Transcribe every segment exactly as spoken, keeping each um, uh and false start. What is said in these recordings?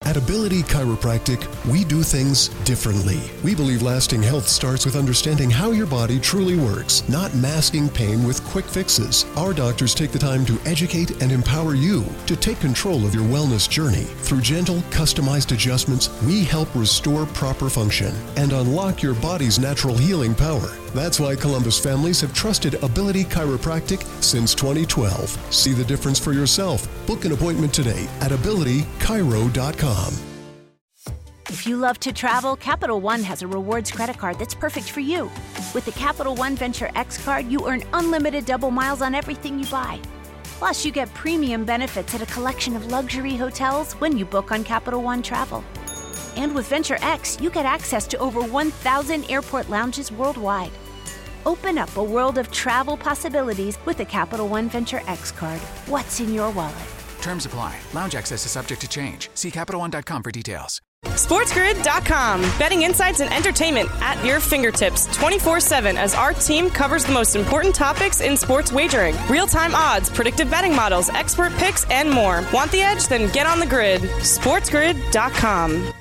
At Ability Chiropractic, we do things differently. We believe lasting health starts with understanding how your body truly works, not masking pain with quick fixes. Our doctors take the time to educate and empower you to take control of your wellness journey. Through gentle, customized adjustments, we help restore proper function and unlock your body's natural healing power. That's why Columbus families have trusted Ability Chiropractic since twenty twelve. See the difference for yourself. Book an appointment today at ability chiro dot com. If you love to travel, Capital One has a rewards credit card that's perfect for you. With the Capital One Venture X card, you earn unlimited double miles on everything you buy. Plus, you get premium benefits at a collection of luxury hotels when you book on Capital One Travel. And with Venture X, you get access to over one thousand airport lounges worldwide. Open up a world of travel possibilities with the Capital One Venture X card. What's in your wallet? Terms apply. Lounge access is subject to change. See Capital One dot com for details. SportsGrid dot com. Betting insights and entertainment at your fingertips twenty-four seven as our team covers the most important topics in sports wagering. Real-time odds, predictive betting models, expert picks, and more. Want the edge? Then get on the grid. SportsGrid dot com.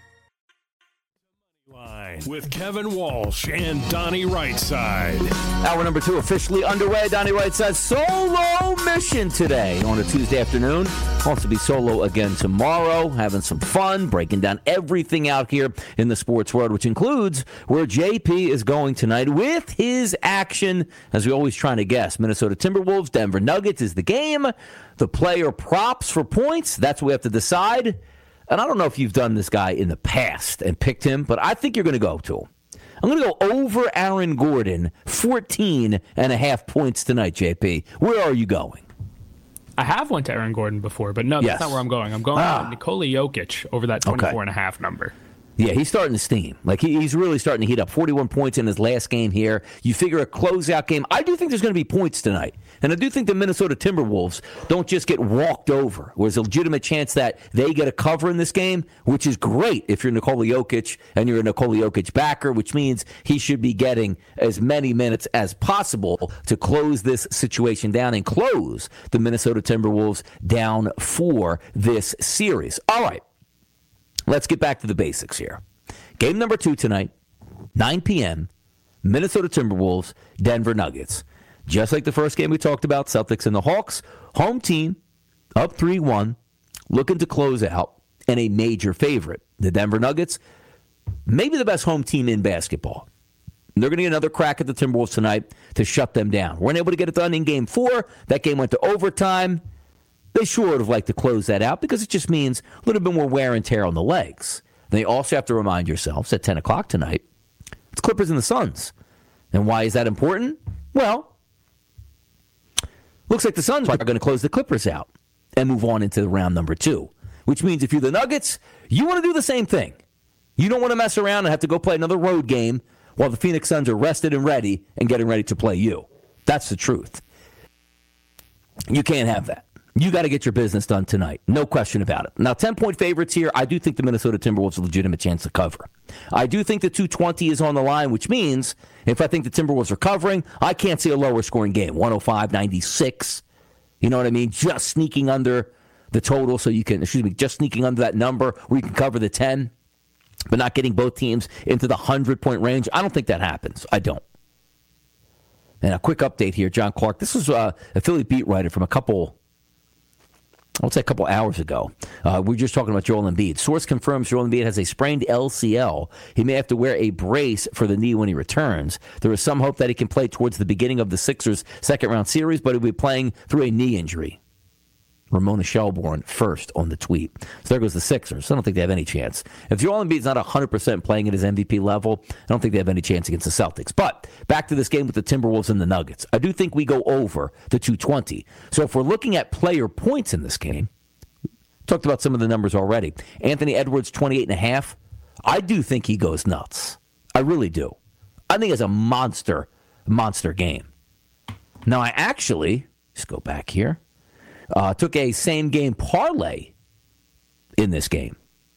With Kevin Walsh and Donnie Rightside. Hour number two officially underway. Donnie Rightside solo mission today on a Tuesday afternoon. Also be solo again tomorrow, having some fun, breaking down everything out here in the sports world, which includes where J P is going tonight with his action, as we always trying to guess. Minnesota Timberwolves, Denver Nuggets is the game. The player props for points, that's what we have to decide. And I don't know if you've done this guy in the past and picked him, but I think you're going to go to him. I'm going to go over Aaron Gordon, fourteen and a half points tonight, J P. Where are you going? I have went to Aaron Gordon before, but no, that's yes. not where I'm going. I'm going ah. to Nikola Jokic over that twenty-four okay. and a half number. Yeah, he's starting to steam. Like, he, he's really starting to heat up. forty-one points in his last game here. You figure a closeout game. I do think there's going to be points tonight. And I do think the Minnesota Timberwolves don't just get walked over. There's a legitimate chance that they get a cover in this game, which is great if you're Nikola Jokic and you're a Nikola Jokic backer, which means he should be getting as many minutes as possible to close this situation down and close the Minnesota Timberwolves down for this series. All right. Let's get back to the basics here. Game number two tonight, nine p.m., Minnesota Timberwolves, Denver Nuggets. Just like the first game we talked about, Celtics and the Hawks, home team, up three one, looking to close out, and a major favorite. The Denver Nuggets, maybe the best home team in basketball. They're going to get another crack at the Timberwolves tonight to shut them down. Weren't able to get it done in game four. That game went to overtime. They sure would have liked to close that out because it just means a little bit more wear and tear on the legs. They also have to remind yourselves at ten o'clock tonight, it's Clippers and the Suns. And why is that important? Well, looks like the Suns are going to close the Clippers out and move on into round number two, which means if you're the Nuggets, you want to do the same thing. You don't want to mess around and have to go play another road game while the Phoenix Suns are rested and ready and getting ready to play you. That's the truth. You can't have that. You got to get your business done tonight. No question about it. Now, ten-point favorites here. I do think the Minnesota Timberwolves have a legitimate chance to cover. I do think the two twenty is on the line, which means if I think the Timberwolves are covering, I can't see a lower-scoring game, one oh five ninety-six. You know what I mean? Just sneaking under the total so you can, excuse me, just sneaking under that number where you can cover the ten, but not getting both teams into the one hundred-point range. I don't think that happens. I don't. And a quick update here, John Clark. This was uh, a Philly beat writer from a couple I'll say a couple hours ago. Uh, we were just talking about Joel Embiid. Source confirms Joel Embiid has a sprained L C L. He may have to wear a brace for the knee when he returns. There is some hope that he can play towards the beginning of the Sixers' second-round series, but he'll be playing through a knee injury. Ramona Shelbourne first on the tweet. So there goes the Sixers. I don't think they have any chance. If Joel Embiid's not one hundred percent playing at his M V P level, I don't think they have any chance against the Celtics. But back to this game with the Timberwolves and the Nuggets. I do think we go over the two twenty. So if we're looking at player points in this game, talked about some of the numbers already. Anthony Edwards, twenty-eight and a half. I do think he goes nuts. I really do. I think it's a monster, monster game. Now, I actually, let's go back here. Uh, took a same-game parlay in this game.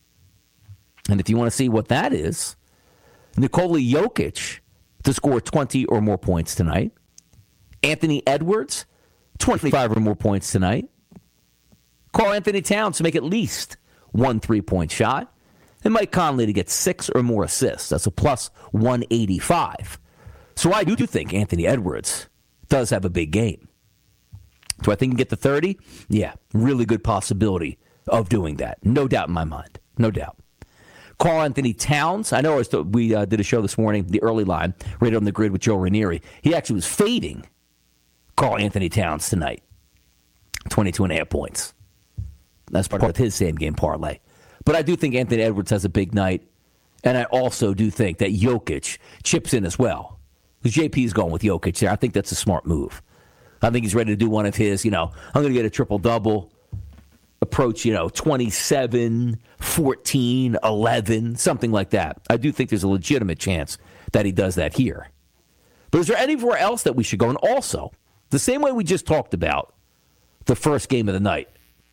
And if you want to see what that is, Nikola Jokic to score twenty or more points tonight. Anthony Edwards, twenty-five or more points tonight. Karl Anthony Towns to make at least one three-point shot. And Mike Conley to get six or more assists. That's a plus one eighty-five. So I do think Anthony Edwards does have a big game. Do I think he can get to thirty? Yeah, really good possibility of doing that. No doubt in my mind. No doubt. Karl Anthony Towns. I know I was th- we uh, did a show this morning, the early line, right on the grid with Joe Ranieri. He actually was fading Karl Anthony Towns tonight. twenty-two and a half points. That's part of his same-game parlay. But I do think Anthony Edwards has a big night, and I also do think that Jokic chips in as well. Because J P's going with Jokic there. I think that's a smart move. I think he's ready to do one of his, you know, I'm going to get a triple-double, approach, you know, twenty-seven, fourteen, eleven, something like that. I do think there's a legitimate chance that he does that here. But is there anywhere else that we should go? And also, the same way we just talked about the first game of the night,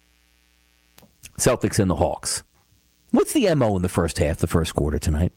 Celtics and the Hawks. What's the M O in the first half, the first quarter tonight?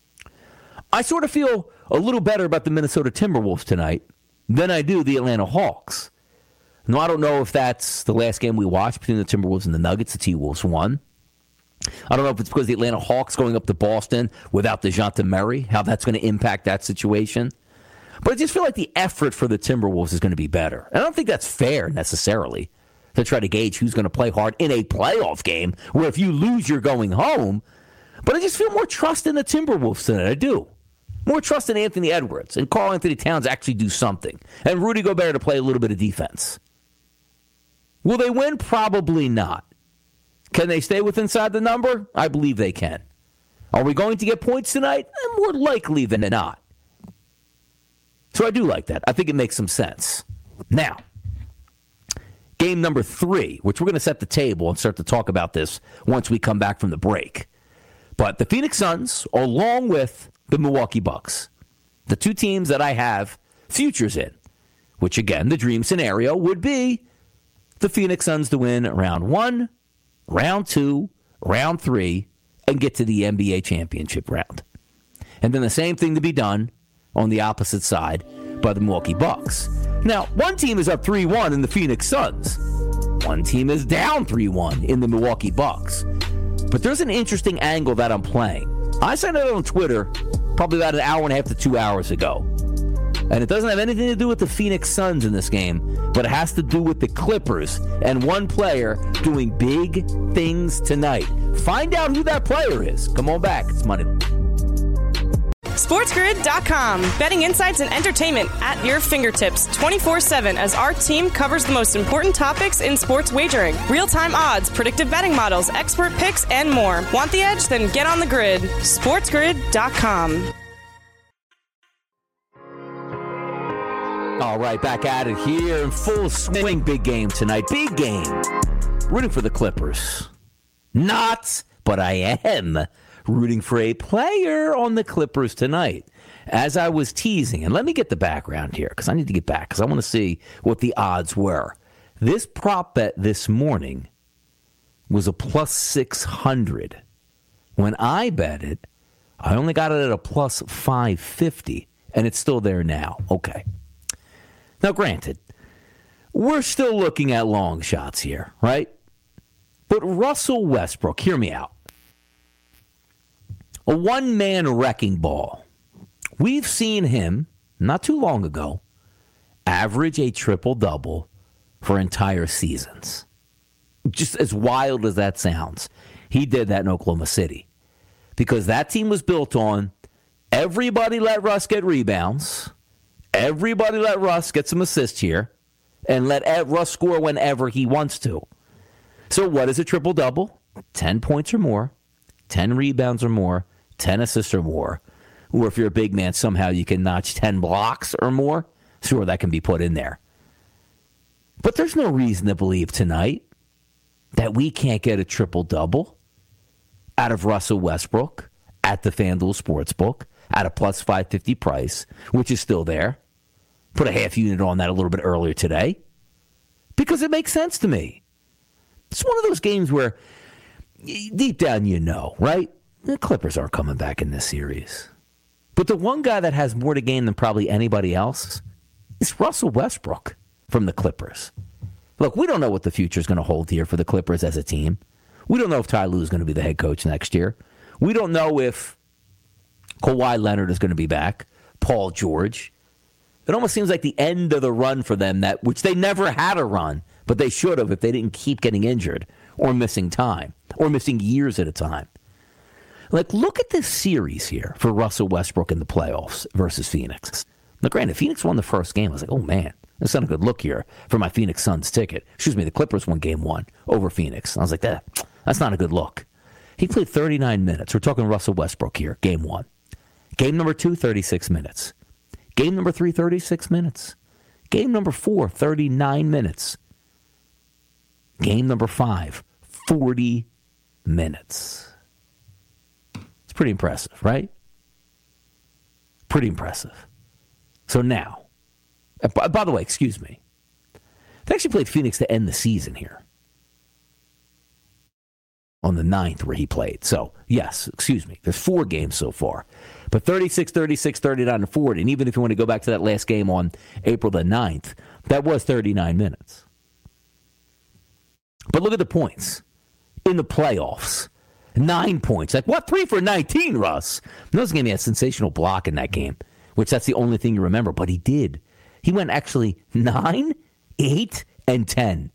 I sort of feel a little better about the Minnesota Timberwolves tonight than I do the Atlanta Hawks. Now, I don't know if that's the last game we watched between the Timberwolves and the Nuggets. The T-Wolves won. I don't know if it's because the Atlanta Hawks going up to Boston without DeJounte Murray, how that's going to impact that situation. But I just feel like the effort for the Timberwolves is going to be better. And I don't think that's fair necessarily to try to gauge who's going to play hard in a playoff game where if you lose, you're going home. But I just feel more trust in the Timberwolves tonight. I do. More trust in Anthony Edwards and Karl Anthony Towns actually do something. And Rudy Gobert to play a little bit of defense. Will they win? Probably not. Can they stay with inside the number? I believe they can. Are we going to get points tonight? More likely than not. So I do like that. I think it makes some sense. Now, game number three, which we're going to set the table and start to talk about this once we come back from the break. But the Phoenix Suns, along with the Milwaukee Bucks, the two teams that I have futures in, which again, the dream scenario would be the Phoenix Suns to win round one, round two, round three, and get to the N B A championship round. And then the same thing to be done on the opposite side by the Milwaukee Bucks. Now, one team is up three one in the Phoenix Suns. One team is down three one in the Milwaukee Bucks. But there's an interesting angle that I'm playing. I sent it on Twitter probably about an hour and a half to two hours ago. And it doesn't have anything to do with the Phoenix Suns in this game, but it has to do with the Clippers and one player doing big things tonight. Find out who that player is. Come on back. It's Money. SportsGrid dot com. Betting insights and entertainment at your fingertips twenty-four seven as our team covers the most important topics in sports wagering. Real-time odds, predictive betting models, expert picks, and more. Want the edge? Then get on the grid. SportsGrid dot com. All right, back at it here in full swing. Big game tonight. Big game. Rooting for the Clippers. Not, but I am rooting for a player on the Clippers tonight. As I was teasing, and let me get the background here, because I need to get back, because I want to see what the odds were. This prop bet this morning was a plus six hundred. When I bet it, I only got it at a plus five fifty, and it's still there now. Okay. Now, granted, we're still looking at long shots here, right? But Russell Westbrook, hear me out. A one-man wrecking ball. We've seen him, not too long ago, average a triple-double for entire seasons. Just as wild as that sounds, he did that in Oklahoma City. Because that team was built on everybody let Russ get rebounds, everybody let Russ get some assists here, and let Russ score whenever he wants to. So what is a triple-double? ten points or more, ten rebounds or more, ten assists or more. Or if you're a big man, somehow you can notch ten blocks or more. Sure, that can be put in there. But there's no reason to believe tonight that we can't get a triple-double out of Russell Westbrook at the FanDuel Sportsbook at a plus five fifty price, which is still there. Put a half unit on that a little bit earlier today because it makes sense to me. It's one of those games where deep down you know, right? The Clippers aren't coming back in this series. But the one guy that has more to gain than probably anybody else is Russell Westbrook from the Clippers. Look, we don't know what the future is going to hold here for the Clippers as a team. We don't know if Ty Lue is going to be the head coach next year. We don't know if Kawhi Leonard is going to be back, Paul George. It almost seems like the end of the run for them, that which they never had a run, but they should have if they didn't keep getting injured or missing time or missing years at a time. Like, look at this series here for Russell Westbrook in the playoffs versus Phoenix. Now, granted, Phoenix won the first game. I was like, oh, man, that's not a good look here for my Phoenix Suns ticket. Excuse me, the Clippers won game one over Phoenix. I was like, that, that's not a good look. He played thirty-nine minutes. We're talking Russell Westbrook here, game one. Game number two, thirty-six minutes. Game number three, thirty-six minutes. Game number four, thirty-nine minutes. Game number five, forty minutes. It's pretty impressive, right? Pretty impressive. So now, by, by the way, excuse me, they actually played Phoenix to end the season here on the ninth where he played. So, yes, excuse me, there's four games so far. But thirty-six, thirty-six, thirty-nine, and forty, and even if you want to go back to that last game on April the ninth, that was thirty-nine minutes. But look at the points in the playoffs. Nine points. Like, what? Three for nineteen, Russ. Notice again, he had a sensational block in that game, which that's the only thing you remember. But he did. He went actually nine, eight, and ten.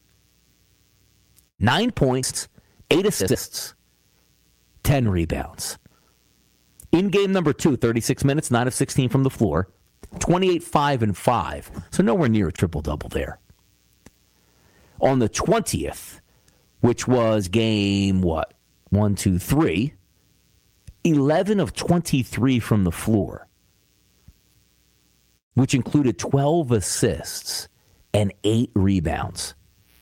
Nine points, eight assists, ten rebounds. In game number two, thirty-six minutes, nine of sixteen from the floor, twenty-eight, five, and five. So nowhere near a triple-double there. On the twentieth, which was game, what? One, two, three. eleven of twenty-three from the floor, which included twelve assists and eight rebounds.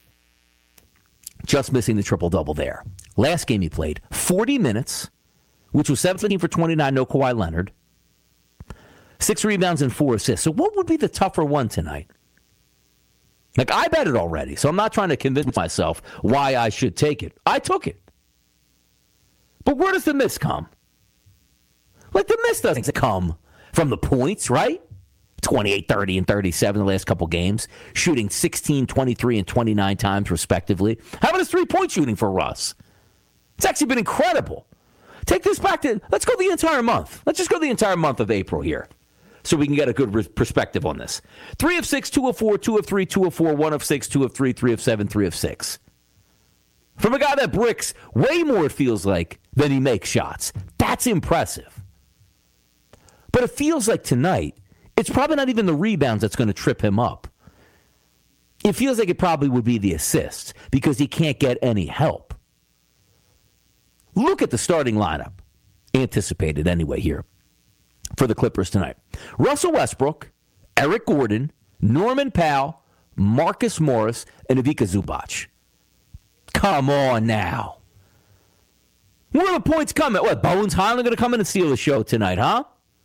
Just missing the triple-double there. Last game he played, forty minutes, which was seventeen for twenty-nine, no Kawhi Leonard. Six rebounds and four assists. So what would be the tougher one tonight? Like, I bet it already, so I'm not trying to convince myself why I should take it. I took it. But where does the miss come? Like, the miss doesn't come from the points, right? twenty-eight, thirty, and thirty-seven the last couple games. Shooting sixteen, twenty-three, and twenty-nine times, respectively. How about his three-point shooting for Russ? It's actually been incredible. Take this back to, let's go the entire month. Let's just go the entire month of April here so we can get a good re- perspective on this. Three of six, two of four, two of three, two of four, one of six, two of three, three of seven, three of six. From a guy that bricks way more, it feels like, than he makes shots. That's impressive. But it feels like tonight, it's probably not even the rebounds that's going to trip him up. It feels like it probably would be the assists because he can't get any help. Look at the starting lineup, anticipated anyway here, for the Clippers tonight. Russell Westbrook, Eric Gordon, Norman Powell, Marcus Morris, and Ivica Zubac. Come on now. Where are the points coming? What, Bones Highland going to come in and steal the show tonight, huh?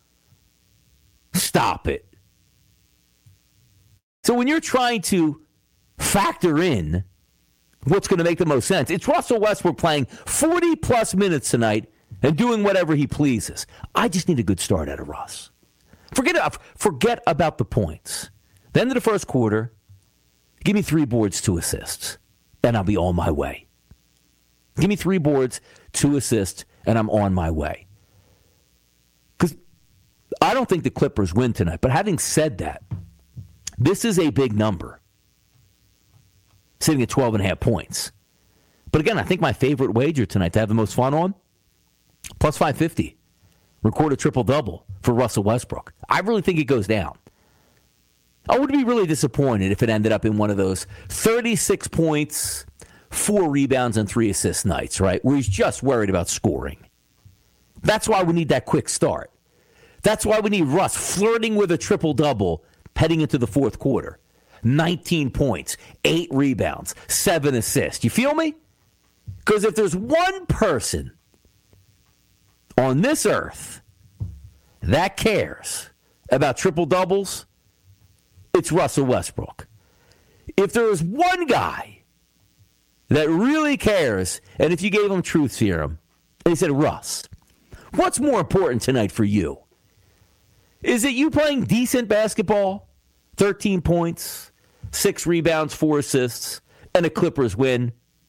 Stop it. So when you're trying to factor in what's going to make the most sense, it's Russell Westbrook playing forty-plus minutes tonight and doing whatever he pleases. I just need a good start out of Russ. Forget, forget about the points. The end of the first quarter, give me three boards, two assists, and I'll be on my way. Give me three boards, two assists, and I'm on my way. Because I don't think the Clippers win tonight. But having said that, this is a big number, sitting at twelve and a half points. But again, I think my favorite wager tonight to have the most fun on, plus five fifty. Record a triple-double for Russell Westbrook. I really think it goes down. I would be really disappointed if it ended up in one of those thirty-six points, four rebounds, and three assist nights, right? Where he's just worried about scoring. That's why we need that quick start. That's why we need Russ flirting with a triple-double heading into the fourth quarter. nineteen points, eight rebounds, seven assists. You feel me? Because if there's one person on this earth that cares about triple-doubles, it's Russell Westbrook. If there is one guy that really cares, and if you gave him truth serum, and he said, Russ, what's more important tonight for you? Is it you playing decent basketball, thirteen points, six rebounds, four assists, and a Clippers win?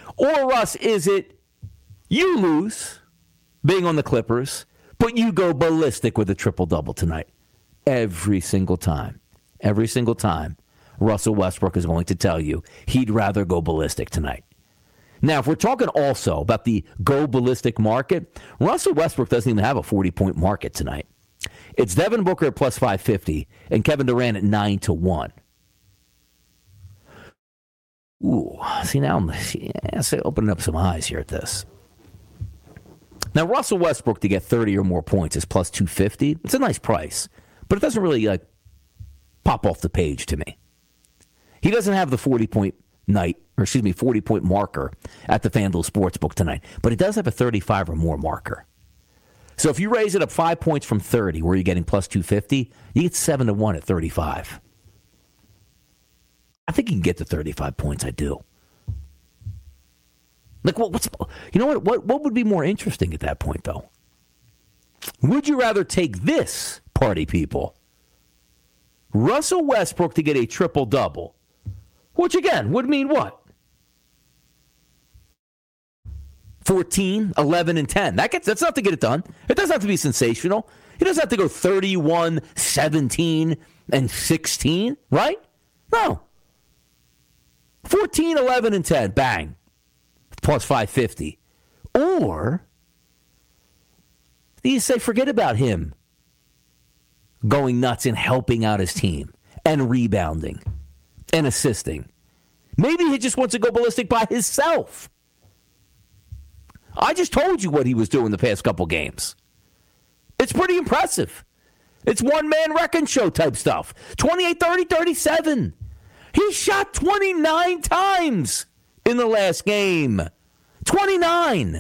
Or, Russ, is it you lose being on the Clippers, but you go ballistic with a triple-double tonight? Every single time. Every single time, Russell Westbrook is going to tell you he'd rather go ballistic tonight. Now, if we're talking also about the go ballistic market, Russell Westbrook doesn't even have a forty-point market tonight. It's Devin Booker at plus five fifty and Kevin Durant at nine to one. Ooh, see now I'm yeah, so opening up some eyes here at this. Now, Russell Westbrook to get thirty or more points is plus two fifty. It's a nice price, but it doesn't really like pop off the page to me. He doesn't have the forty-point night, or excuse me, forty-point marker at the FanDuel Sportsbook tonight, but it does have a thirty-five or more marker. So if you raise it up five points from thirty, where you're getting plus two fifty, you get seven to one at thirty-five. I think you can get to thirty-five points. I do. Like, what, what's you know what, what? What would be more interesting at that point, though? Would you rather take this, party people, Russell Westbrook to get a triple-double, which, again, would mean what? fourteen, eleven, and ten. That gets, that's not to get it done. It doesn't have to be sensational. He doesn't have to go thirty-one, seventeen, and sixteen, right? No. fourteen, eleven, and ten, bang, plus five fifty. Or do you say, forget about him going nuts and helping out his team and rebounding and assisting? Maybe he just wants to go ballistic by himself. I just told you what he was doing the past couple games. It's pretty impressive. It's one-man wrecking show type stuff. twenty-eight, thirty, thirty-seven. He shot twenty-nine times in the last game. twenty-nine.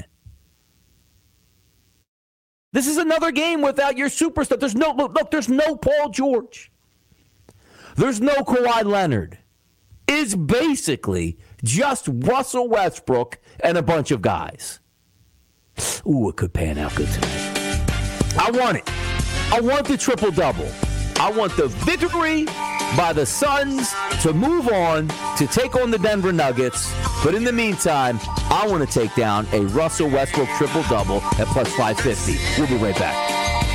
This is another game without your superstar. There's no look, look, there's no Paul George. There's no Kawhi Leonard. It's basically just Russell Westbrook and a bunch of guys. Ooh, it could pan out good tonight. I want it. I want the triple-double. I want the victory by the Suns to move on to take on the Denver Nuggets. But in the meantime, I want to take down a Russell Westbrook triple-double at plus five fifty. We'll be right back.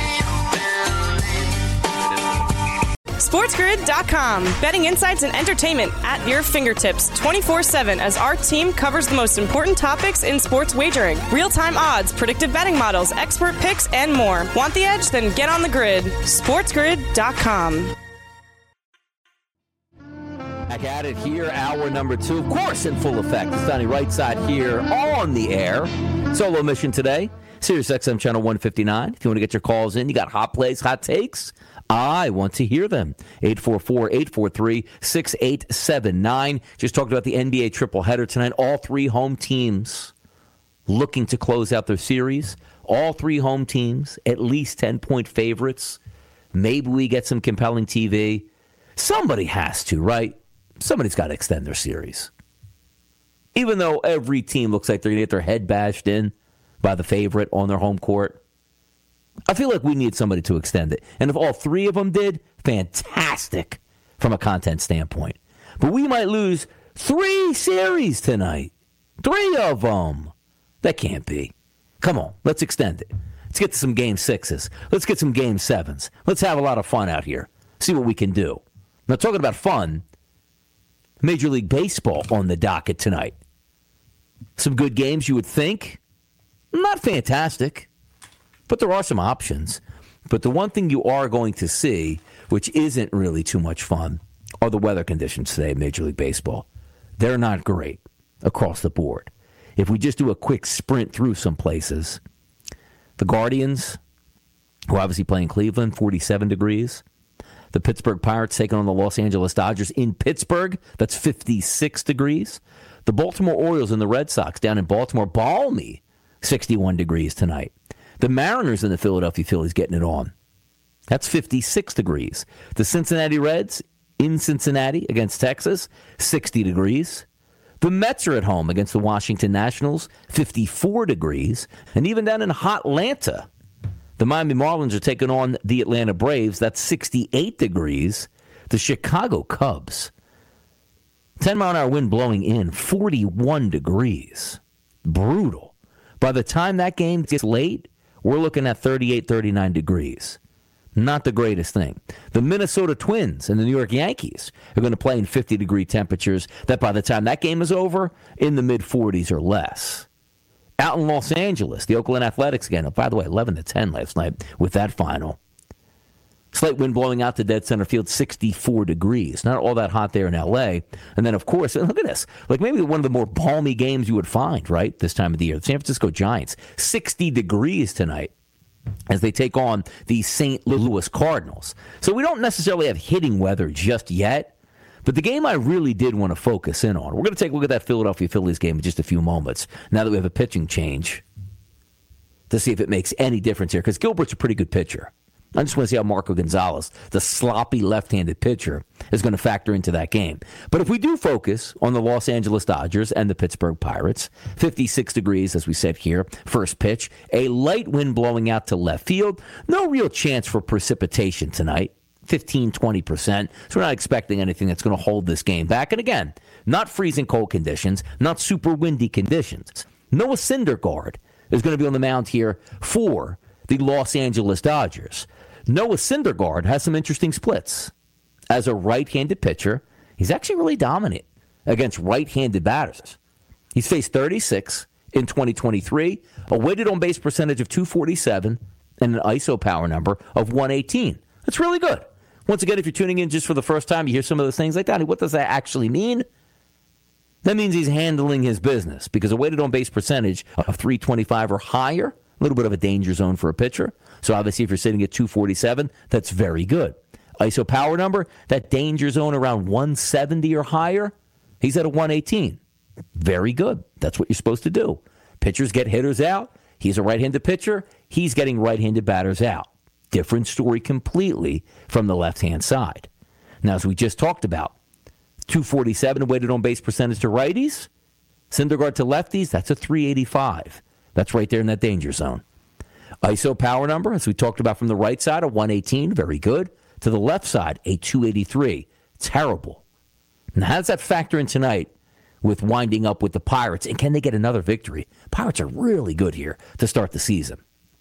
SportsGrid dot com. Betting insights and entertainment at your fingertips twenty-four seven as our team covers the most important topics in sports wagering. Real-time odds, predictive betting models, expert picks, and more. Want the edge? Then get on the grid. SportsGrid dot com. Back at it here, hour number two, of course, in full effect. It's Donnie Rightside here on the air. Solo mission today, Sirius X M Channel one fifty-nine. If you want to get your calls in, you got hot plays, hot takes, I want to hear them. eight four four, eight four three, six eight seven nine. Just talked about the N B A triple header tonight. All three home teams looking to close out their series. All three home teams, at least ten-point favorites. Maybe we get some compelling T V. Somebody has to, right? Somebody's got to extend their series. Even though every team looks like they're going to get their head bashed in by the favorite on their home court, I feel like we need somebody to extend it. And if all three of them did, fantastic from a content standpoint. But we might lose three series tonight. Three of them. That can't be. Come on, let's extend it. Let's get to some game sixes. Let's get some game sevens. Let's have a lot of fun out here. See what we can do. Now, talking about fun, Major League Baseball on the docket tonight. Some good games, you would think. Not fantastic, but there are some options. But the one thing you are going to see, which isn't really too much fun, are the weather conditions today in Major League Baseball. They're not great across the board. If we just do a quick sprint through some places, the Guardians, who are obviously playing Cleveland, forty-seven degrees. The Pittsburgh Pirates taking on the Los Angeles Dodgers in Pittsburgh. That's fifty-six degrees. The Baltimore Orioles and the Red Sox down in Baltimore, balmy, sixty-one degrees tonight. The Mariners and the Philadelphia Phillies getting it on. That's fifty-six degrees. The Cincinnati Reds in Cincinnati against Texas, sixty degrees. The Mets are at home against the Washington Nationals, fifty-four degrees. And even down in Hotlanta, the Miami Marlins are taking on the Atlanta Braves. That's sixty-eight degrees. The Chicago Cubs ten mile an hour wind blowing in, forty-one degrees. Brutal. By the time that game gets late, we're looking at thirty-eight, thirty-nine degrees. Not the greatest thing. The Minnesota Twins and the New York Yankees are going to play in fifty-degree temperatures that by the time that game is over, in the mid-forties or less. Out in Los Angeles, the Oakland Athletics again. By the way, eleven to ten last night with that final. Slight wind blowing out to dead center field, sixty-four degrees. Not all that hot there in L A. And then, of course, look at this. Like maybe one of the more balmy games you would find, right, this time of the year. The San Francisco Giants, sixty degrees tonight as they take on the Saint Louis Cardinals. So we don't necessarily have hitting weather just yet. But the game I really did want to focus in on, we're going to take a look at that Philadelphia Phillies game in just a few moments, now that we have a pitching change, to see if it makes any difference here. Because Gilbert's a pretty good pitcher. I just want to see how Marco Gonzalez, the sloppy left-handed pitcher, is going to factor into that game. But if we do focus on the Los Angeles Dodgers and the Pittsburgh Pirates, fifty-six degrees, as we said here, first pitch, a light wind blowing out to left field, no real chance for precipitation tonight, fifteen, twenty percent. So we're not expecting anything that's going to hold this game back. And again, not freezing cold conditions, not super windy conditions. Noah Syndergaard is going to be on the mound here for the Los Angeles Dodgers. Noah Syndergaard has some interesting splits. As a right-handed pitcher, he's actually really dominant against right-handed batters. He's faced thirty-six in twenty twenty-three, a weighted on-base percentage of two forty-seven, and an I S O power number of one eighteen. That's really good. Once again, if you're tuning in just for the first time, you hear some of those things like, Donnie, what does that actually mean? That means he's handling his business, because a weighted on-base percentage of three twenty-five or higher, a little bit of a danger zone for a pitcher. So obviously if you're sitting at two forty-seven, that's very good. I S O power number, that danger zone around one seventy or higher, he's at a one eighteen. Very good. That's what you're supposed to do. Pitchers get hitters out. He's a right-handed pitcher. He's getting right-handed batters out. Different story completely from the left-hand side. Now, as we just talked about, two forty-seven weighted on base percentage to righties. Syndergaard to lefties, that's a three eighty-five. That's right there in that danger zone. I S O power number, as we talked about from the right side, a one eighteen, very good. To the left side, a two eighty-three, terrible. Now, how does that factor in tonight with winding up with the Pirates? And can they get another victory? Pirates are really good here to start the season.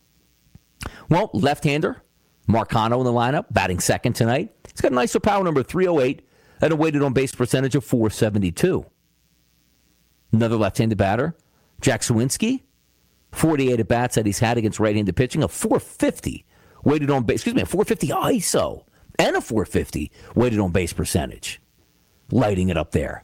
Well, left-hander, Marcano in the lineup, batting second tonight. He's got an I S O power number of three oh eight and a weighted on-base percentage of four seventy-two. Another left-handed batter, Jack Suwinski, forty-eight at-bats that he's had against right-handed pitching, a four fifty weighted on base, excuse me, a four fifty I S O and a four fifty weighted on base percentage. Lighting it up there.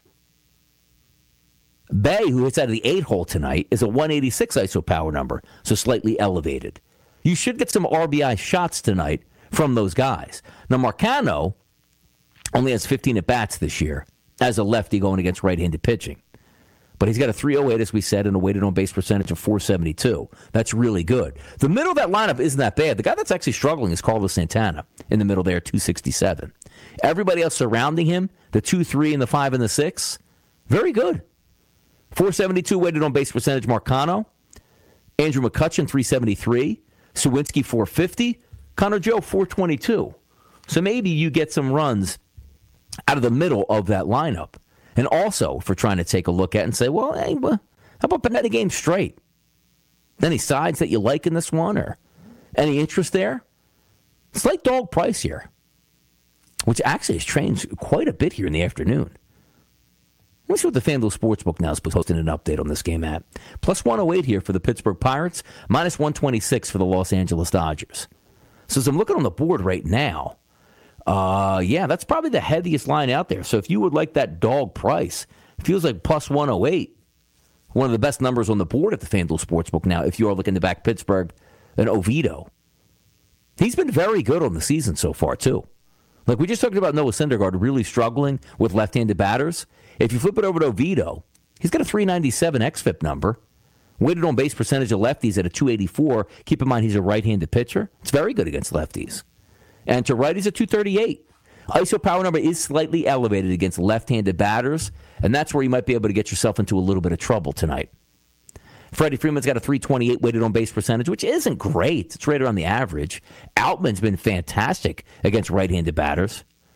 Bay, who hits out of the eight hole tonight, is a one eighty-six I S O power number, so slightly elevated. You should get some R B I shots tonight from those guys. Now, Marcano only has fifteen at-bats this year as a lefty going against right-handed pitching. But he's got a three oh eight, as we said, and a weighted on-base percentage of four seventy-two. That's really good. The middle of that lineup isn't that bad. The guy that's actually struggling is Carlos Santana in the middle there, two sixty-seven. Everybody else surrounding him, the two three and the five and the six, very good. four seventy-two weighted on-base percentage, Marcano. Andrew McCutchen, three seventy-three. Suwinski, four fifty. Connor Joe, four twenty-two. So maybe you get some runs out of the middle of that lineup. And also, if we're trying to take a look at and say, well, hey, how about Benetti game straight? Any sides that you like in this one, or any interest there? Slight dog price here, which actually has changed quite a bit here in the afternoon. Let me see what the FanDuel Sportsbook now is posting an update on this game at. Plus one oh eight here for the Pittsburgh Pirates, minus one twenty-six for the Los Angeles Dodgers. So as I'm looking on the board right now, Uh, yeah, that's probably the heaviest line out there. So if you would like that dog price, it feels like plus one oh eight. One of the best numbers on the board at the FanDuel Sportsbook now, if you are looking to back Pittsburgh and Oviedo. He's been very good on the season so far, too. Like we just talked about Noah Syndergaard really struggling with left-handed batters. If you flip it over to Oviedo, he's got a three ninety-seven X F I P number. Weighted on base percentage of lefties at a two eighty-four. Keep in mind he's a right-handed pitcher. It's very good against lefties. And to righties, a two thirty-eight. I S O power number is slightly elevated against left-handed batters, and that's where you might be able to get yourself into a little bit of trouble tonight. Freddie Freeman's got a three twenty-eight weighted on base percentage, which isn't great. It's right around the average. Outman's been fantastic against right-handed batters.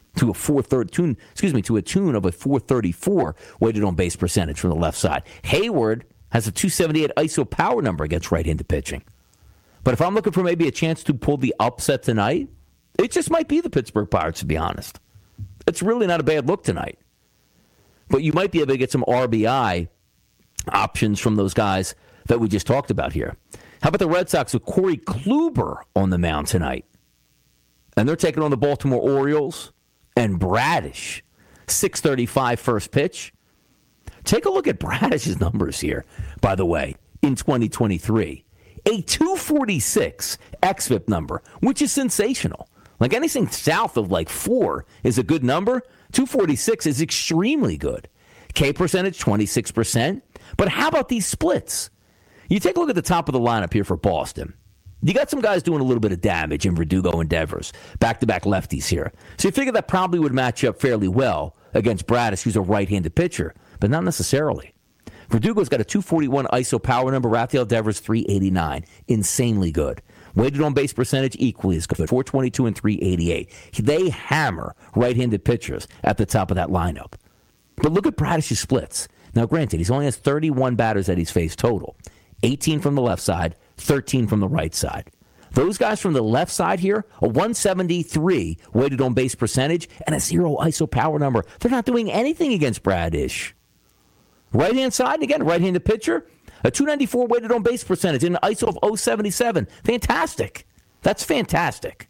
to a four thirty tune, excuse me, to a tune of a four thirty-four weighted on base percentage from the left side. Hayward has a two seventy-eight I S O power number against right-handed pitching. But if I'm looking for maybe a chance to pull the upset tonight, it just might be the Pittsburgh Pirates, to be honest. It's really not a bad look tonight. But you might be able to get some R B I options from those guys that we just talked about here. How about the Red Sox with Corey Kluber on the mound tonight? And they're taking on the Baltimore Orioles and Bradish. six thirty-five first pitch. Take a look at Bradish's numbers here, by the way, in twenty twenty-three. A two forty-six X F I P number, which is sensational. Like anything south of like four is a good number. two forty-six is extremely good. K percentage, twenty-six percent. But how about these splits? You take a look at the top of the lineup here for Boston. You got some guys doing a little bit of damage in Verdugo and Devers. Back-to-back lefties here. So you figure that probably would match up fairly well against Bradish, who's a right-handed pitcher. But not necessarily. Verdugo's got a two forty-one I S O power number. Rafael Devers, three eighty-nine. Insanely good. Weighted on base percentage, equally as good. four twenty-two and three eighty-eight. They hammer right-handed pitchers at the top of that lineup. But look at Bradish's splits. Now, granted, he's only has thirty-one batters that he's faced total. eighteen from the left side, thirteen from the right side. Those guys from the left side here, a one seventy-three weighted on base percentage and a zero I S O power number. They're not doing anything against Bradish. Right-hand side, again, right-handed pitcher, a two ninety-four weighted on base percentage and an I S O of oh seventy-seven. Fantastic. That's fantastic.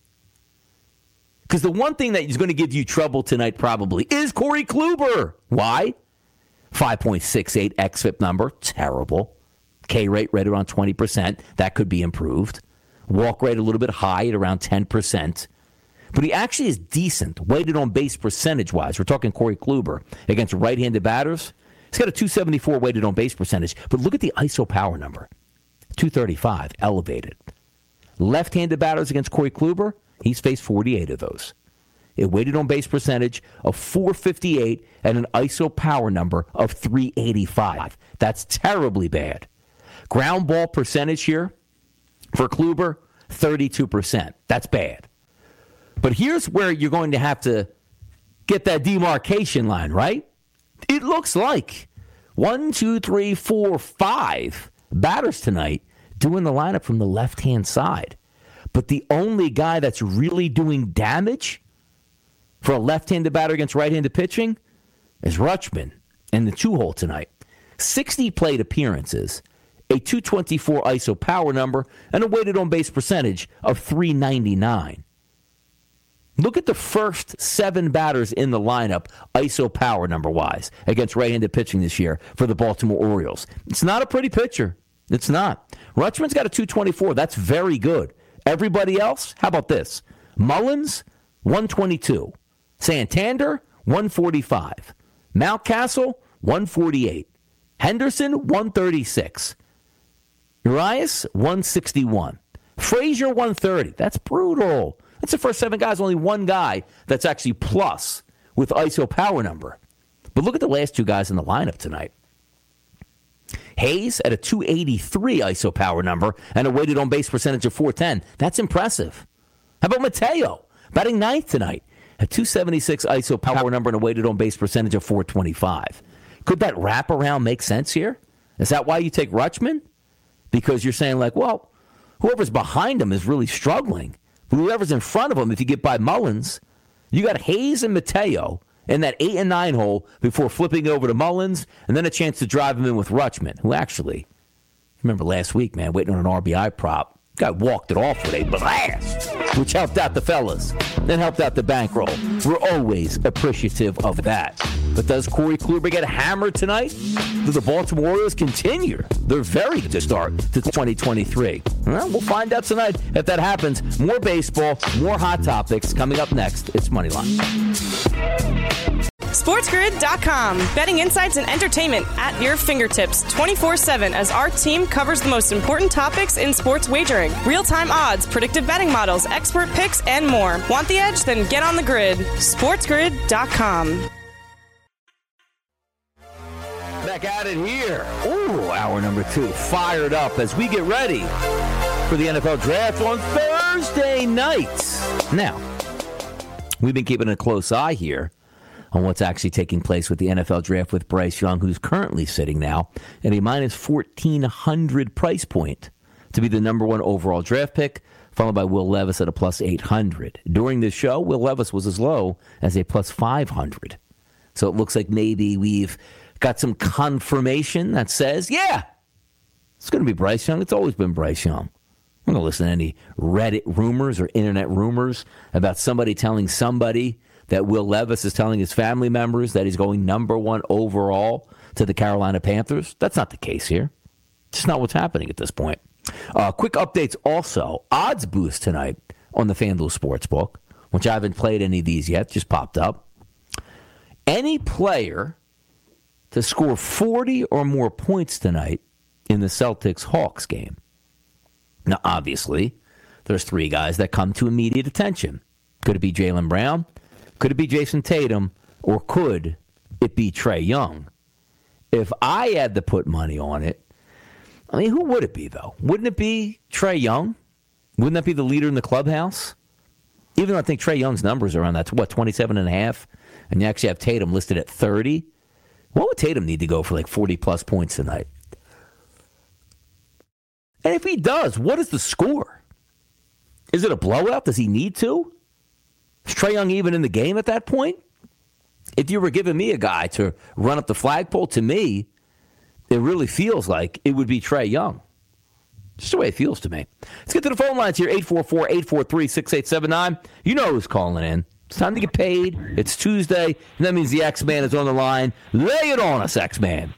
Because the one thing that is going to give you trouble tonight probably is Corey Kluber. Why? five point six eight X F I P number. Terrible. K rate right around twenty percent. That could be improved. Walk rate a little bit high at around ten percent. But he actually is decent, weighted on base percentage-wise. We're talking Corey Kluber against right-handed batters. He's got a two seventy-four weighted on base percentage. But look at the I S O power number. two thirty-five, elevated. Left-handed batters against Corey Kluber, he's faced forty-eight of those. A weighted on base percentage of four fifty-eight and an I S O power number of three eighty-five. That's terribly bad. Ground ball percentage here for Kluber, thirty-two percent. That's bad. But here's where you're going to have to get that demarcation line, right? It looks like one, two, three, four, five batters tonight doing the lineup from the left-hand side. But the only guy that's really doing damage for a left-handed batter against right-handed pitching is Rutschman in the two-hole tonight. sixty plate appearances, a two twenty-four I S O power number, and a weighted on-base percentage of three ninety-nine. Look at the first seven batters in the lineup, I S O power number-wise, against right-handed pitching this year for the Baltimore Orioles. It's not a pretty pitcher. It's not. Rutschman's got a two twenty-four. That's very good. Everybody else, how about this? Mullins, one twenty-two. Santander, one forty-five. Mountcastle, one forty-eight. Henderson, one thirty-six. Urias, one sixty-one. Frazier, one thirty. That's brutal. That's the first seven guys, only one guy that's actually plus with I S O power number. But look at the last two guys in the lineup tonight. Hayes at a two eighty-three I S O power number and a weighted on base percentage of four ten. That's impressive. How about Mateo? Batting ninth tonight. A two seventy-six I S O power number and a weighted on base percentage of four twenty-five. Could that wraparound make sense here? Is that why you take Rutschman? Because you're saying like, well, whoever's behind him is really struggling. Whoever's in front of him, if you get by Mullins, you got Hayes and Mateo in that eight and nine hole before flipping over to Mullins, and then a chance to drive him in with Rutschman, who actually, remember last week, man, waiting on an R B I prop, guy walked it off with a blast, which helped out the fellas, then helped out the bankroll. We're always appreciative of that. But does Corey Kluber get hammered tonight? Do the Baltimore Orioles continue? They're very good to start to twenty twenty-three. Well, we'll find out tonight if that happens. More baseball, more hot topics coming up next. It's Moneyline. SportsGrid dot com. Betting insights and entertainment at your fingertips twenty-four seven as our team covers the most important topics in sports wagering. Real-time odds, predictive betting models, expert picks, and more. Want the edge? Then get on the grid. SportsGrid dot com. Back at it here. Ooh, hour number two. Fired up as we get ready for the N F L Draft on Thursday night. Now, we've been keeping a close eye here on what's actually taking place with the N F L draft with Bryce Young, who's currently sitting now at a minus fourteen hundred price point to be the number one overall draft pick, followed by Will Levis at a plus eight hundred. During this show, Will Levis was as low as a plus five hundred. So it looks like maybe we've got some confirmation that says, yeah, it's going to be Bryce Young. It's always been Bryce Young. I'm not going to listen to any Reddit rumors or internet rumors about somebody telling somebody that Will Levis is telling his family members that he's going number one overall to the Carolina Panthers. That's not the case here. It's just not what's happening at this point. Uh, quick updates also. Odds boost tonight on the FanDuel Sportsbook, which I haven't played any of these yet, just popped up. Any player to score forty or more points tonight in the Celtics-Hawks game. Now, obviously, there's three guys that come to immediate attention. Could it be Jaylen Brown? Could it be Jason Tatum? Or could it be Trae Young? If I had to put money on it, I mean, who would it be, though? Wouldn't it be Trae Young? Wouldn't that be the leader in the clubhouse? Even though I think Trae Young's numbers are around that, what, twenty-seven and a half? And you actually have Tatum listed at thirty. What would Tatum need to go for like forty-plus points tonight? And if he does, what is the score? Is it a blowout? Does he need to? Is Trae Young even in the game at that point? If you were giving me a guy to run up the flagpole, to me, it really feels like it would be Trae Young. Just the way it feels to me. Let's get to the phone lines here, eight four four, eight four three, six eight seven nine. You know who's calling in. It's time to get paid. It's Tuesday, and that means the X-Man is on the line. Lay it on us, X-Man.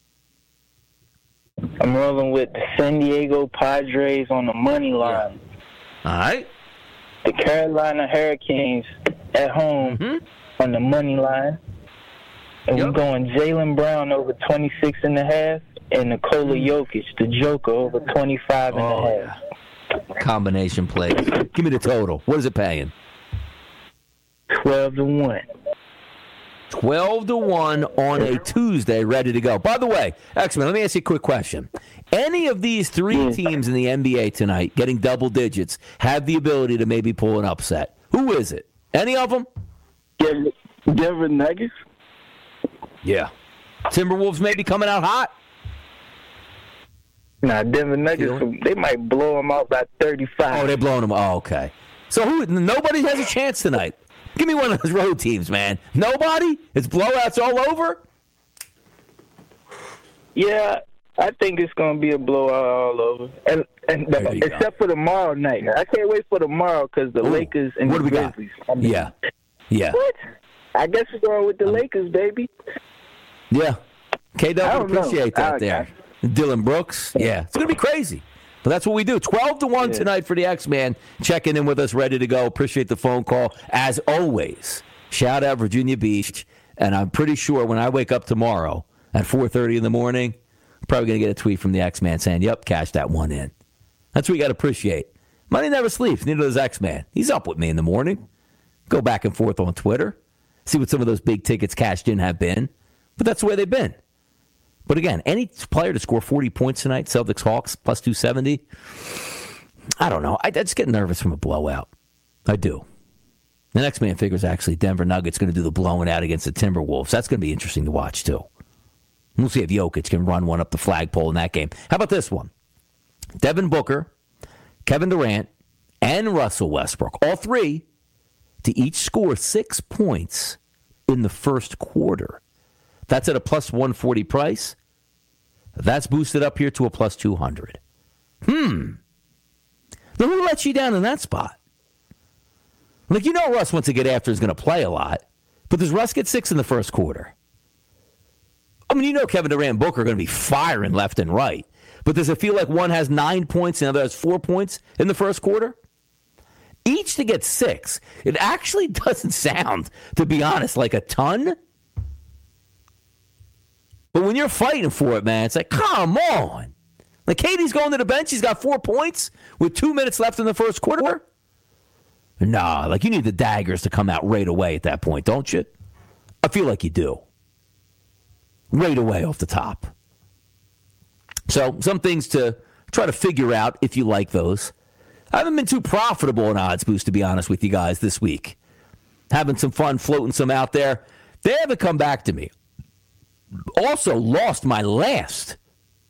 I'm rolling with the San Diego Padres on the money line. All right. The Carolina Hurricanes at home mm-hmm. on the money line. And yep. we're going Jaylen Brown over twenty-six and a half and Nikola Jokic, the Joker, over twenty-five and oh, a half. Yeah. Combination play. Give me the total. What is it paying? twelve to one. twelve to one on a Tuesday, ready to go. By the way, X-Men, let me ask you a quick question. Any of these three teams in the N B A tonight getting double digits have the ability to maybe pull an upset? Who is it? Any of them? Denver, Denver Nuggets. Yeah. Timberwolves maybe coming out hot? Nah, Denver Nuggets, they might blow them out by thirty-five. Oh, they're blowing them. Oh, okay. So who? Nobody has a chance tonight. Give me one of those road teams, man. Nobody? It's blowouts all over? Yeah, I think it's going to be a blowout all over. And, and the, except go. for tomorrow night. I can't wait for tomorrow because the Ooh, Lakers and the Grizzlies. I mean, yeah. Yeah. What? I guess we're going with the um, Lakers, baby. Yeah. K-Dub would appreciate know. that I, there. I, Dylan Brooks. Yeah. It's going to be crazy. But that's what we do. twelve to one yeah. tonight for the X-Man. Checking in with us, ready to go. Appreciate the phone call. As always, shout out Virginia Beach. And I'm pretty sure when I wake up tomorrow at four thirty in the morning, I'm probably going to get a tweet from the X-Man saying, yep, cash that one in. That's what you got to appreciate. Money never sleeps. Neither does X-Man. He's up with me in the morning. Go back and forth on Twitter. See what some of those big tickets cashed in have been. But that's the way they've been. But again, any player to score forty points tonight, Celtics Hawks, plus two seventy, I don't know. I, I just get nervous from a blowout. I do. The next man figures actually Denver Nuggets going to do the blowing out against the Timberwolves. That's going to be interesting to watch, too. We'll see if Jokic can run one up the flagpole in that game. How about this one? Devin Booker, Kevin Durant, and Russell Westbrook, all three, to each score six points in the first quarter. That's at a plus one forty price. That's boosted up here to a plus two hundred. Hmm. Now, who lets you down in that spot? Like, you know Russ, once to get after, is going to play a lot. But does Russ get six in the first quarter? I mean, you know Kevin Durant and Booker are going to be firing left and right. But does it feel like one has nine points and the other has four points in the first quarter? Each to get six. It actually doesn't sound, to be honest, like a ton. But when you're fighting for it, man, it's like, come on. Like, K D's going to the bench. He's got four points with two minutes left in the first quarter. Nah, like, you need the daggers to come out right away at that point, don't you? I feel like you do. Right away off the top. So, some things to try to figure out if you like those. I haven't been too profitable in Odds Boost, to be honest with you guys, this week. having some fun floating some out there. They haven't come back to me. Also lost my last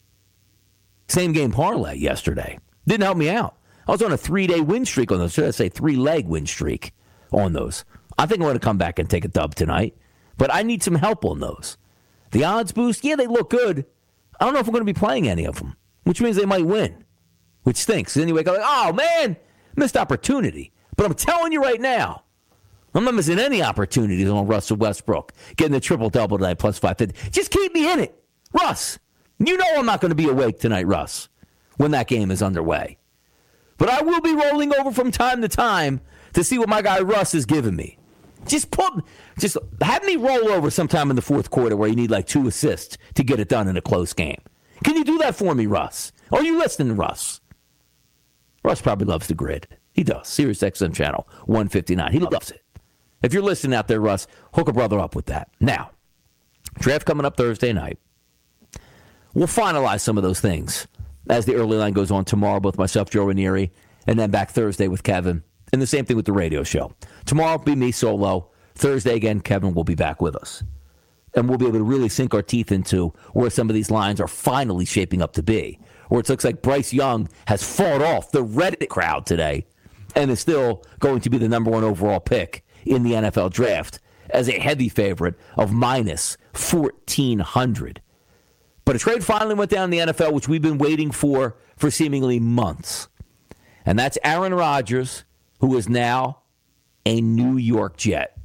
same game parlay yesterday. Didn't help me out. I was on a three-day win streak on those. Should I say three-leg win streak on those? I think I'm going to come back and take a dub tonight. But I need some help on those. The odds boost, yeah, they look good. I don't know if I'm going to be playing any of them, which means they might win, which stinks. Then you wake up like, oh, man, missed opportunity. But I'm telling you right now, I'm not missing any opportunities on Russell Westbrook getting the triple-double tonight, plus five fifty. Just keep me in it. Russ, you know I'm not going to be awake tonight, Russ, when that game is underway. But I will be rolling over from time to time to see what my guy Russ is giving me. Just put, just have me roll over sometime in the fourth quarter where you need like two assists to get it done in a close game. Can you do that for me, Russ? Are you listening, Russ? Russ probably loves the grid. He does. Sirius X M channel one fifty-nine. He loves it. If you're listening out there, Russ, hook a brother up with that. Now, draft coming up Thursday night. We'll finalize some of those things as the early line goes on tomorrow, both myself, Joe Ranieri, and then back Thursday with Kevin. And the same thing with the radio show. Tomorrow will be me solo. Thursday, again, Kevin will be back with us. And we'll be able to really sink our teeth into where some of these lines are finally shaping up to be. Where it looks like Bryce Young has fought off the Reddit crowd today and is still going to be the number one overall pick in the N F L draft as a heavy favorite of minus fourteen hundred. But a trade finally went down in the N F L, which we've been waiting for for seemingly months. And that's Aaron Rodgers, who is now a New York Jet.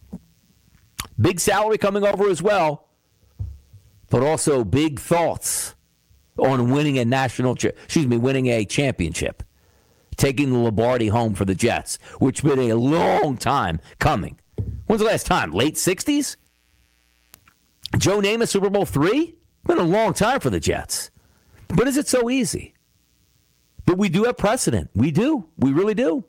Big salary coming over as well, but also big thoughts on winning a national, excuse me, winning a championship, taking the Lombardi home for the Jets, which has been a long time coming. When's the last time? Late sixties? Joe Namath, Super Bowl three? Been a long time for the Jets. But is it so easy? But we do have precedent. We do. We really do.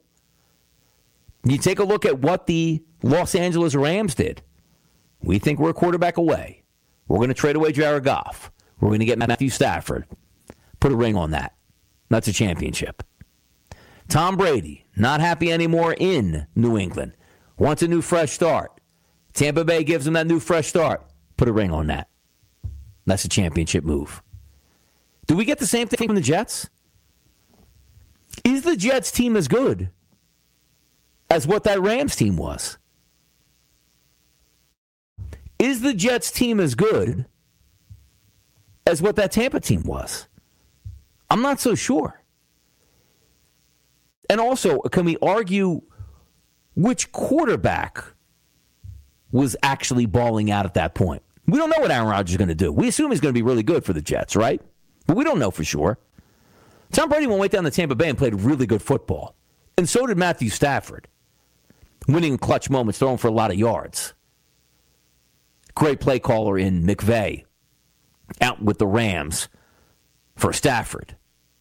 You take a look at what the Los Angeles Rams did. We think we're a quarterback away. We're going to trade away Jared Goff. We're going to get Matthew Stafford. Put a ring on that. That's a championship. Tom Brady, not happy anymore in New England. Wants a new fresh start. Tampa Bay gives him that new fresh start. Put a ring on that. That's a championship move. Do we get the same thing from the Jets? Is the Jets team as good as what that Rams team was? Is the Jets team as good as what that Tampa team was? I'm not so sure. And also, can we argue which quarterback was actually balling out at that point? We don't know what Aaron Rodgers is going to do. We assume he's going to be really good for the Jets, right? But we don't know for sure. Tom Brady went down to Tampa Bay and played really good football. And so did Matthew Stafford. Winning in clutch moments, throwing for a lot of yards. Great play caller in McVay. Out with the Rams for Stafford.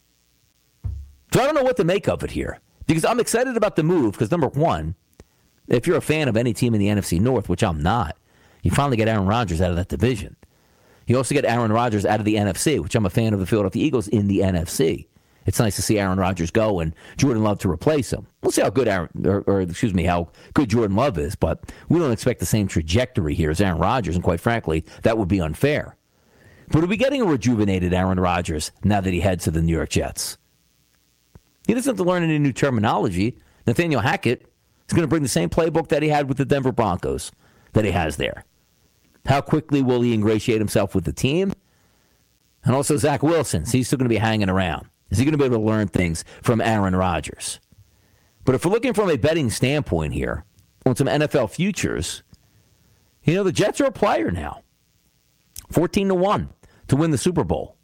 So I don't know what to make of it here. Because I'm excited about the move. Because number one, if you're a fan of any team in the N F C North, which I'm not, you finally get Aaron Rodgers out of that division. You also get Aaron Rodgers out of the N F C, which I'm a fan of the Philadelphia Eagles in the N F C. It's nice to see Aaron Rodgers go and Jordan Love to replace him. We'll see how good Aaron, or, or excuse me, how good Jordan Love is, but we don't expect the same trajectory here as Aaron Rodgers, and quite frankly, that would be unfair. But are we getting a rejuvenated Aaron Rodgers now that he heads to the New York Jets? He doesn't have to learn any new terminology. Nathaniel Hackett is going to bring the same playbook that he had with the Denver Broncos that he has there. How quickly will he ingratiate himself with the team? And also Zach Wilson. So he's still going to be hanging around. Is he going to be able to learn things from Aaron Rodgers? But if we're looking from a betting standpoint here on some N F L futures, you know, the Jets are a player now. fourteen to one to win the Super Bowl.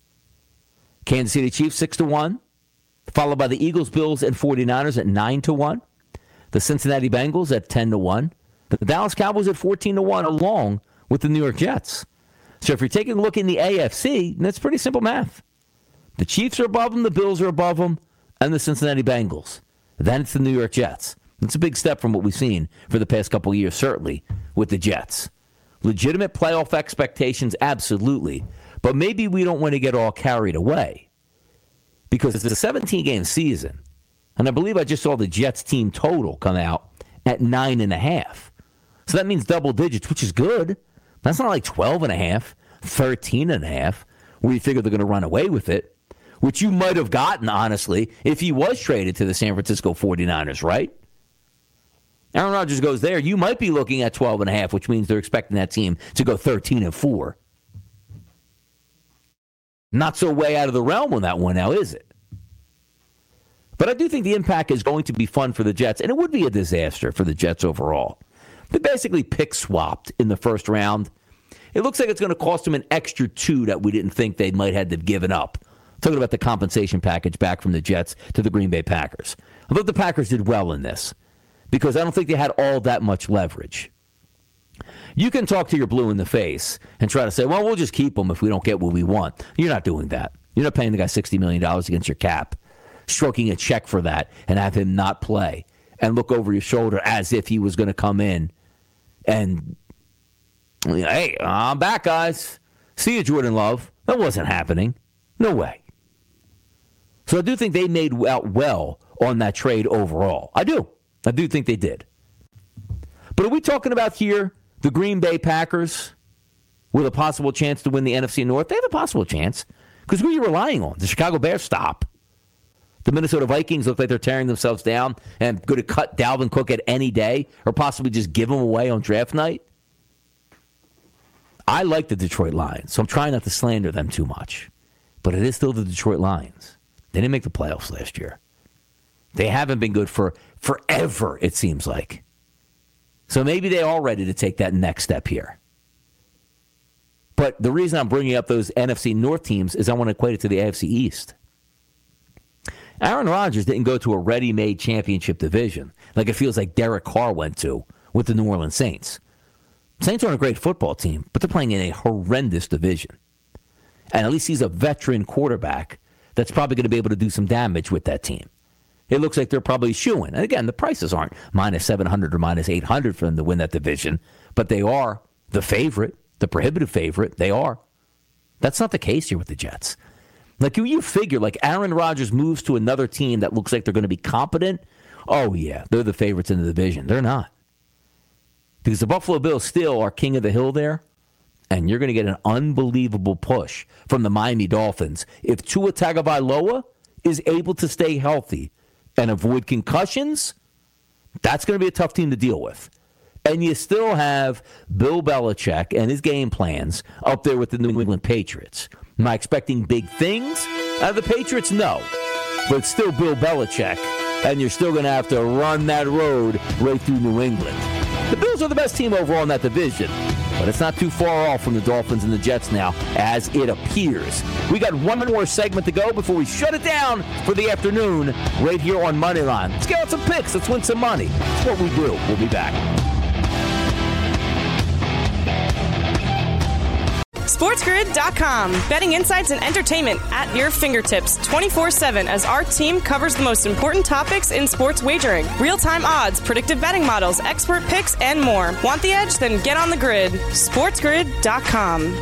Kansas City Chiefs six to one, followed by the Eagles, Bills, and 49ers at nine to one. The Cincinnati Bengals at ten to one. The Dallas Cowboys at fourteen to one along with the New York Jets. So if you're taking a look in the A F C, that's pretty simple math. The Chiefs are above them, the Bills are above them, and the Cincinnati Bengals. Then it's the New York Jets. It's a big step from what we've seen for the past couple of years, certainly, with the Jets. Legitimate playoff expectations, absolutely. But maybe we don't want to get all carried away. Because it's a seventeen-game season. And I believe I just saw the Jets team total come out at nine and a half. So that means double digits, which is good. That's not like twelve and a half, thirteen and a half, where you figure they're going to run away with it, which you might have gotten, honestly, if he was traded to the San Francisco forty-niners, right? Aaron Rodgers goes there, you might be looking at twelve and a half, which means they're expecting that team to go thirteen and four. Not so way out of the realm on that one now, is it? But I do think the impact is going to be fun for the Jets, and it would be a disaster for the Jets overall. They basically pick swapped in the first round. It looks like it's going to cost them an extra two that we didn't think they might have given up. Talking about the compensation package back from the Jets to the Green Bay Packers. I thought the Packers did well in this because I don't think they had all that much leverage. You can talk to your blue in the face and try to say, well, we'll just keep them if we don't get what we want. You're not doing that. You're not paying the guy sixty million dollars against your cap, stroking a check for that, and have him not play and look over your shoulder as if he was going to come in and, hey, I'm back, guys. See you, Jordan Love. That wasn't happening. No way. So I do think they made out well on that trade overall. I do. I do think they did. But are we talking about here the Green Bay Packers with a possible chance to win the N F C North? They have a possible chance because who are you relying on? The Chicago Bears stop. The Minnesota Vikings look like they're tearing themselves down and going to cut Dalvin Cook at any day or possibly just give him away on draft night. I like the Detroit Lions, so I'm trying not to slander them too much. But it is still the Detroit Lions. They didn't make the playoffs last year. They haven't been good for forever, it seems like. So maybe they are ready to take that next step here. But the reason I'm bringing up those N F C North teams is I want to equate it to the A F C East. Aaron Rodgers didn't go to a ready-made championship division like it feels like Derek Carr went to with the New Orleans Saints. Saints aren't a great football team, but they're playing in a horrendous division. And at least he's a veteran quarterback that's probably going to be able to do some damage with that team. It looks like they're probably shooing. And again, the prices aren't minus seven hundred or minus eight hundred for them to win that division, but they are the favorite, the prohibitive favorite. They are. That's not the case here with the Jets. Like, you, you figure, like, Aaron Rodgers moves to another team that looks like they're going to be competent. Oh, yeah, they're the favorites in the division. They're not. Because the Buffalo Bills still are king of the hill there, and you're going to get an unbelievable push from the Miami Dolphins. If Tua Tagovailoa is able to stay healthy and avoid concussions, that's going to be a tough team to deal with. And you still have Bill Belichick and his game plans up there with the New England Patriots. Am I expecting big things out of the Patriots? No. But it's still Bill Belichick, and you're still going to have to run that road right through New England. The Bills are the best team overall in that division, but it's not too far off from the Dolphins and the Jets now, as it appears. We got one more segment to go before we shut it down for the afternoon right here on Moneyline. Let's get out some picks. Let's win some money. That's what we do. We'll be back. SportsGrid dot com. Betting insights and entertainment at your fingertips twenty-four seven as our team covers the most important topics in sports wagering. Real-time odds, predictive betting models, expert picks, and more. Want the edge? Then get on the grid. SportsGrid dot com.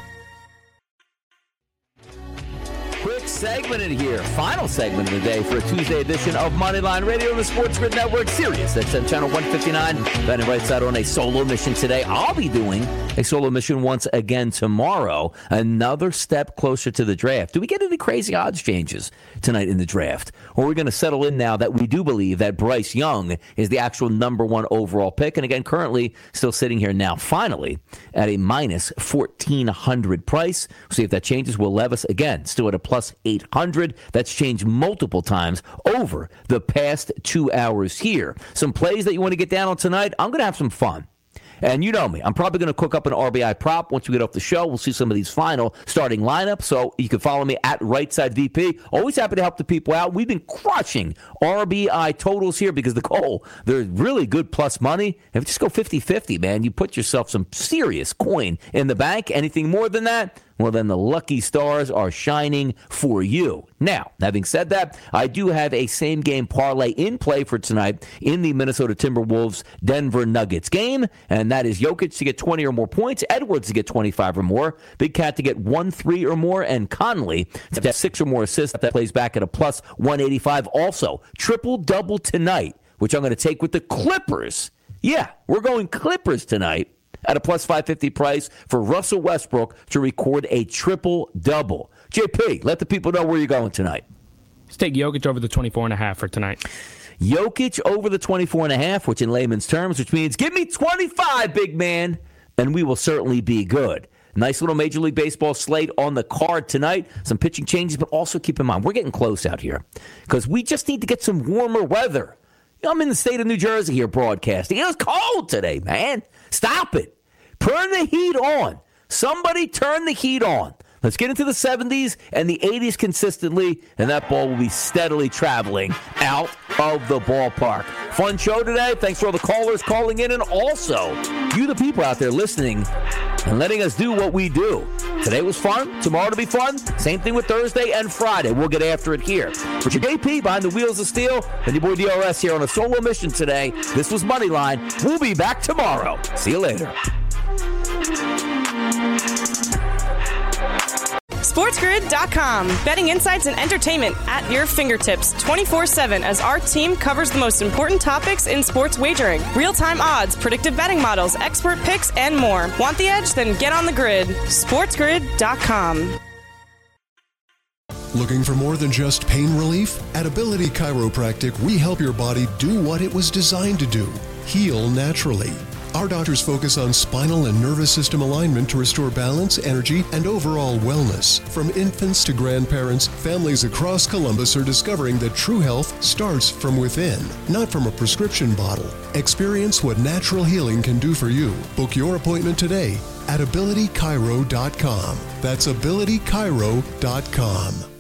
Quick segment in here. Final segment of the day for a Tuesday edition of Moneyline Radio on the Sports Grid Network. Sirius X M Channel one fifty-nine. Ben and Right Side on a solo mission today. I'll be doing a solo mission once again tomorrow. Another step closer to the draft. Do we get any crazy odds changes tonight in the draft? Or are we going to settle in now that we do believe that Bryce Young is the actual number one overall pick? And again, currently still sitting here now, finally, at a minus fourteen hundred price. We'll see if that changes. Will Levis, again, still at a plus eight hundred. That's changed multiple times over the past two hours here. Some plays that you want to get down on tonight. I'm going to have some fun. And you know me, I'm probably going to cook up an R B I prop once we get off the show. We'll see some of these final starting lineups. So you can follow me at Rightside V P. Always happy to help the people out. We've been crushing R B I totals here because the goal, they're really good plus money. If you just go fifty-fifty, man, you put yourself some serious coin in the bank. Anything more than that, well, then the lucky stars are shining for you. Now, having said that, I do have a same-game parlay in play for tonight in the Minnesota Timberwolves Denver Nuggets game, and that is Jokic to get twenty or more points, Edwards to get twenty-five or more, Big Cat to get one three or more, and Conley to get six or more assists. That plays back at a plus one eighty-five. Also, triple-double tonight, which I'm going to take with the Clippers Yeah, we're going Clippers tonight at a plus five fifty price for Russell Westbrook to record a triple-double. J P, let the people know where you're going tonight. Let's take Jokic over the twenty-four and a half for tonight. Jokic over the twenty-four and a half, which in layman's terms, which means give me twenty-five, big man, and we will certainly be good. Nice little Major League Baseball slate on the card tonight. Some pitching changes, but also keep in mind, we're getting close out here because we just need to get some warmer weather. You know, I'm in the state of New Jersey here broadcasting. It was cold today, man. Stop it. Turn the heat on. Somebody turn the heat on. Let's get into the seventies and the eighties consistently, and that ball will be steadily traveling out of the ballpark. Fun show today. Thanks for all the callers calling in, and also you, the people out there listening and letting us do what we do. Today was fun. Tomorrow to be fun. Same thing with Thursday and Friday. We'll get after it here. But your J P behind the wheels of steel and your boy D R S here on a solo mission today. This was Moneyline. We'll be back tomorrow. See you later. SportsGrid dot com. Betting insights and entertainment at your fingertips twenty-four seven as our team covers the most important topics in sports wagering. Real-time odds, predictive betting models, expert picks, and more. Want the edge? Then get on the grid. SportsGrid dot com. Looking for more than just pain relief? At Ability Chiropractic, we help your body do what it was designed to do, heal naturally. Our doctors focus on spinal and nervous system alignment to restore balance, energy, and overall wellness. From infants to grandparents, families across Columbus are discovering that true health starts from within, not from a prescription bottle. Experience what natural healing can do for you. Book your appointment today at Ability Chiro dot com. That's Ability Chiro dot com.